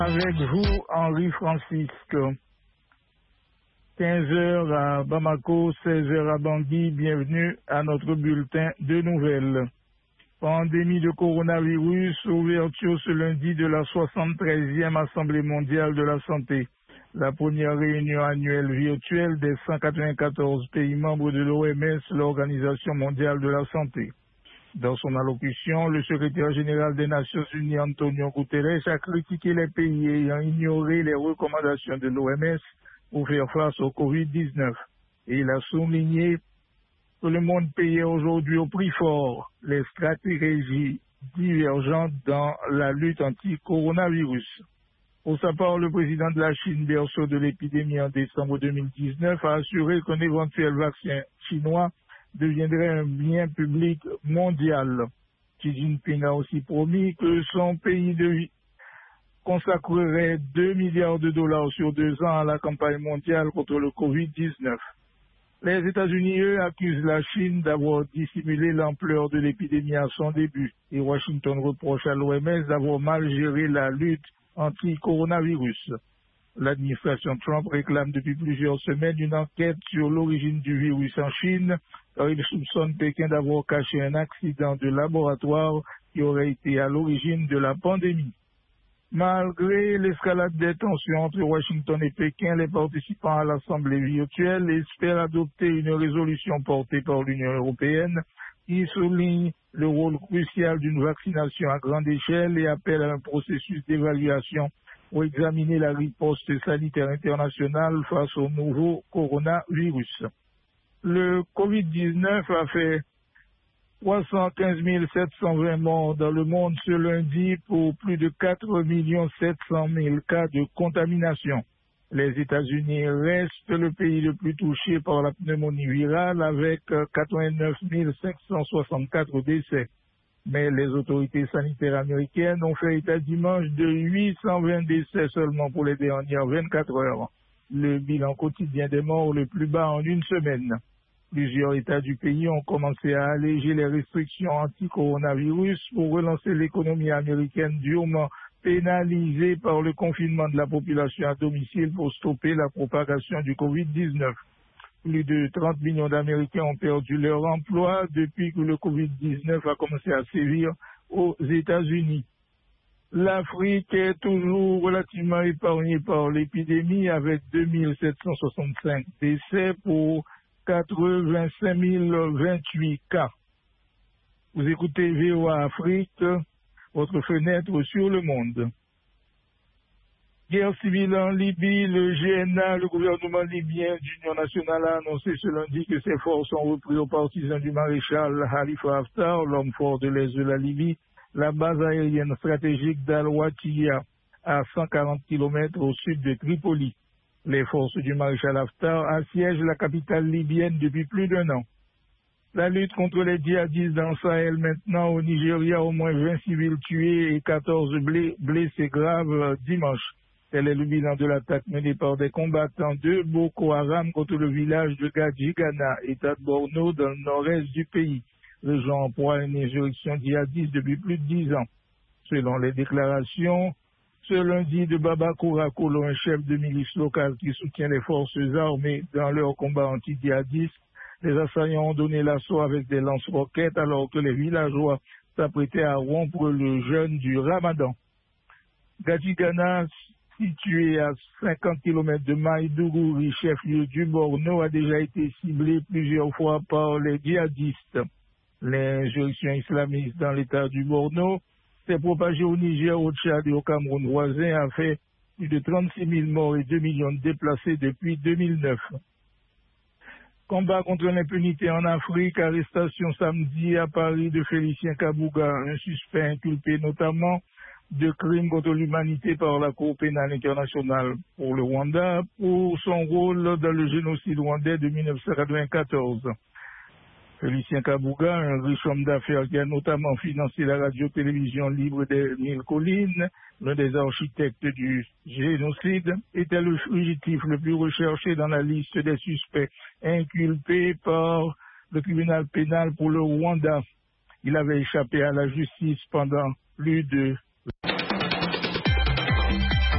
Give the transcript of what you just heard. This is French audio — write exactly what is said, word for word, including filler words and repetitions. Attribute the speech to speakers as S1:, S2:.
S1: Avec vous, Henri Francisque. quinze heures à Bamako, seize heures à Bangui. Bienvenue à notre bulletin de nouvelles. Pandémie de coronavirus, ouverture ce lundi de la soixante-treizième Assemblée mondiale de la santé. La première réunion annuelle virtuelle des cent quatre-vingt-quatorze pays membres de l'O M S, l'Organisation mondiale de la santé. Dans son allocution, le secrétaire général des Nations Unies, Antonio Guterres, a critiqué les pays ayant ignoré les recommandations de l'O M S pour faire face au covid dix-neuf. Et il a souligné que le monde payait aujourd'hui au prix fort les stratégies divergentes dans la lutte anti-coronavirus. Pour sa part, le président de la Chine, berceau de l'épidémie en décembre deux mille dix-neuf, a assuré qu'un éventuel vaccin chinois deviendrait un bien public mondial. Xi Jinping a aussi promis que son pays de consacrerait deux milliards de dollars sur deux ans à la campagne mondiale contre le covid dix-neuf. Les États-Unis, eux, accusent la Chine d'avoir dissimulé l'ampleur de l'épidémie à son début et Washington reproche à l'O M S d'avoir mal géré la lutte anti-coronavirus. L'administration Trump réclame depuis plusieurs semaines une enquête sur l'origine du virus en Chine, car il soupçonne Pékin d'avoir caché un accident de laboratoire qui aurait été à l'origine de la pandémie. Malgré l'escalade des tensions entre Washington et Pékin, les participants à l'Assemblée virtuelle espèrent adopter une résolution portée par l'Union européenne qui souligne le rôle crucial d'une vaccination à grande échelle et appelle à un processus d'évaluation pour examiner la riposte sanitaire internationale face au nouveau coronavirus. Le covid dix-neuf a fait trois cent quinze mille sept cent vingt morts dans le monde ce lundi pour plus de quatre millions sept cent mille cas de contamination. Les États-Unis restent le pays le plus touché par la pneumonie virale avec quatre-vingt-neuf mille cinq cent soixante-quatre décès. Mais les autorités sanitaires américaines ont fait état dimanche de huit cent vingt décès seulement pour les dernières vingt-quatre heures. Le bilan quotidien des morts le plus bas en une semaine. Plusieurs États du pays ont commencé à alléger les restrictions anti-coronavirus pour relancer l'économie américaine durement pénalisée par le confinement de la population à domicile pour stopper la propagation du covid dix-neuf. Plus de trente millions d'Américains ont perdu leur emploi depuis que le covid dix-neuf a commencé à sévir aux États-Unis. L'Afrique est toujours relativement épargnée par l'épidémie avec deux mille sept cent soixante-cinq décès pour quatre-vingt-cinq mille vingt-huit cas. Vous écoutez V O A Afrique, votre fenêtre sur le monde. Guerre civile en Libye, le G N A, le gouvernement libyen d'Union nationale, a annoncé ce lundi que ses forces ont repris aux partisans du maréchal Khalifa Haftar, l'homme fort de l'Est de la Libye, la base aérienne stratégique d'Al-Watiya, à cent quarante kilomètres au sud de Tripoli. Les forces du maréchal Haftar assiègent la capitale libyenne depuis plus d'un an. La lutte contre les djihadistes dans le Sahel maintenant au Nigeria, au moins vingt civils tués et quatorze blessés graves dimanche. Tel est le bilan de l'attaque menée par des combattants de Boko Haram contre le village de Gadjigana, État de Borno, dans le nord-est du pays, région en proie à une insurrection djihadiste depuis plus de dix ans. Selon les déclarations, ce lundi de Baba Kourakolo, un chef de milice locale qui soutient les forces armées dans leur combat anti-djihadiste, les assaillants ont donné l'assaut avec des lance-roquettes alors que les villageois s'apprêtaient à rompre le jeûne du Ramadan. Gadjigana, situé à cinquante kilomètres de Maïdougouri, chef-lieu du Borno, a déjà été ciblé plusieurs fois par les djihadistes. L'insurrection islamiste dans l'état du Borno s'est propagée au Niger, au Tchad et au Cameroun voisin, a fait plus de trente-six mille morts et deux millions de déplacés depuis deux mille neuf. Combat contre l'impunité en Afrique, arrestation samedi à Paris de Félicien Kabouga, un suspect inculpé notamment de crimes contre l'humanité par la Cour pénale internationale pour le Rwanda pour son rôle dans le génocide rwandais de mille neuf cent quatre-vingt-quatorze. Félicien Kabouga, un riche homme d'affaires qui a notamment financé la radio-télévision libre des Mille Collines, l'un des architectes du génocide, était le fugitif le plus recherché dans la liste des suspects inculpés par le tribunal pénal pour le Rwanda. Il avait échappé à la justice pendant plus de